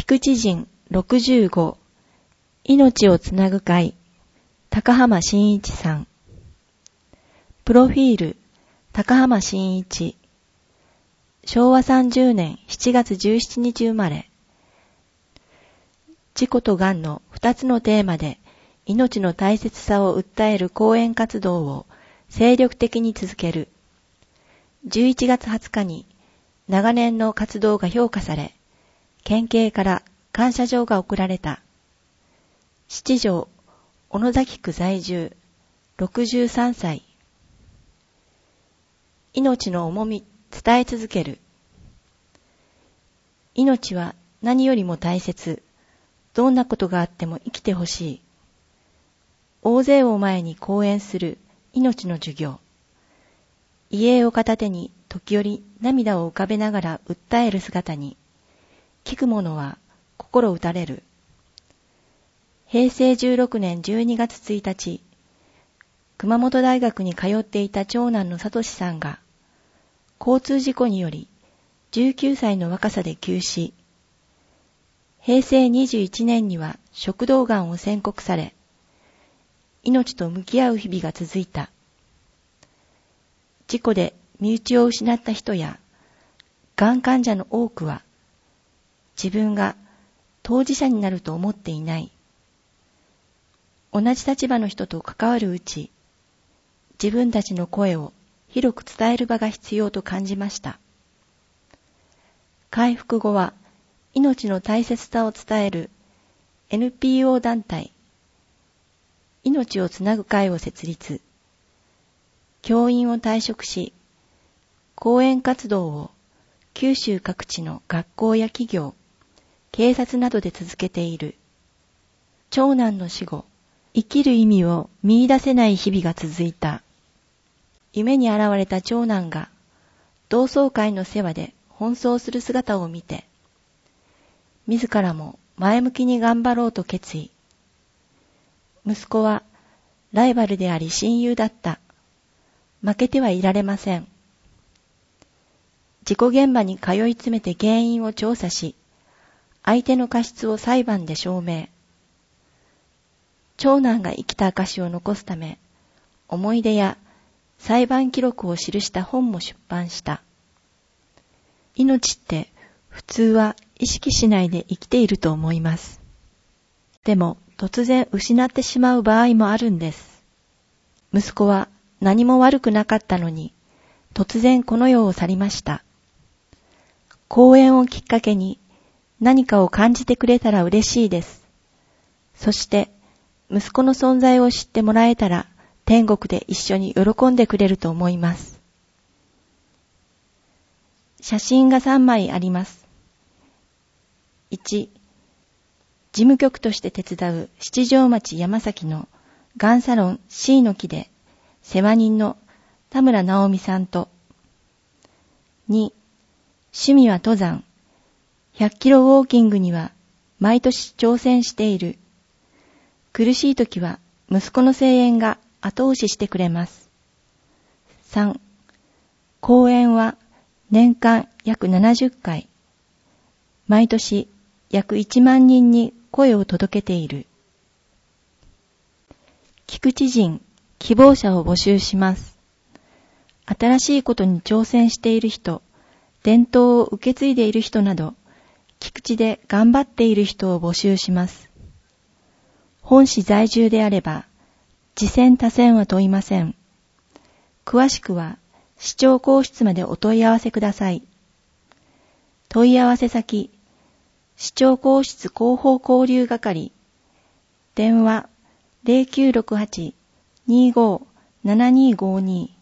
菊池人65命をつなぐ会高浜真一さん。プロフィール高浜真一、昭和30年7月17日生まれ。自己とがんの2つのテーマで命の大切さを訴える講演活動を精力的に続ける。11月20日に長年の活動が評価され、県警から感謝状が贈られた。七条、小野崎区在住、63歳。命の重み、伝え続ける。命は何よりも大切。どんなことがあっても生きてほしい。大勢を前に講演する命の授業。遺影を片手に時折涙を浮かべながら訴える姿に、聞く者は心打たれる。平成16年12月1日、熊本大学に通っていた長男の聡さんが、交通事故により19歳の若さで急死。平成21年には食道がんを宣告され、命と向き合う日々が続いた。事故で身内を失った人や、がん患者の多くは、自分が当事者になると思っていない。同じ立場の人と関わるうち、自分たちの声を広く伝える場が必要と感じました。回復後は、命の大切さを伝える NPO 団体、命をつなぐ会を設立。教員を退職し、講演活動を九州各地の学校や企業、警察などで続けている。長男の死後、生きる意味を見出せない日々が続いた。夢に現れた長男が同窓会の世話で奔走する姿を見て、自らも前向きに頑張ろうと決意。息子はライバルであり親友だった。負けてはいられません。事故現場に通い詰めて原因を調査し、相手の過失を裁判で証明。長男が生きた証を残すため、思い出や裁判記録を記した本も出版した。命って普通は意識しないで生きていると思います。でも突然失ってしまう場合もあるんです。息子は何も悪くなかったのに、突然この世を去りました。講演をきっかけに何かを感じてくれたら嬉しいです。そして息子の存在を知ってもらえたら天国で一緒に喜んでくれると思います。写真が3枚あります。1、事務局として手伝う七条町山崎のがんサロン C の木で世話人の田村直美さんと、2、趣味は登山、100キロウォーキングには毎年挑戦している。苦しい時は息子の声援が後押ししてくれます。3、講演は年間約70回、毎年約1万人に声を届けている。菊池人、希望者を募集します。新しいことに挑戦している人、伝統を受け継いでいる人など、菊池で頑張っている人を募集します。本市在住であれば、次選他選は問いません。詳しくは、市長公室までお問い合わせください。問い合わせ先、市長公室広報交流係、電話 0968-25-7252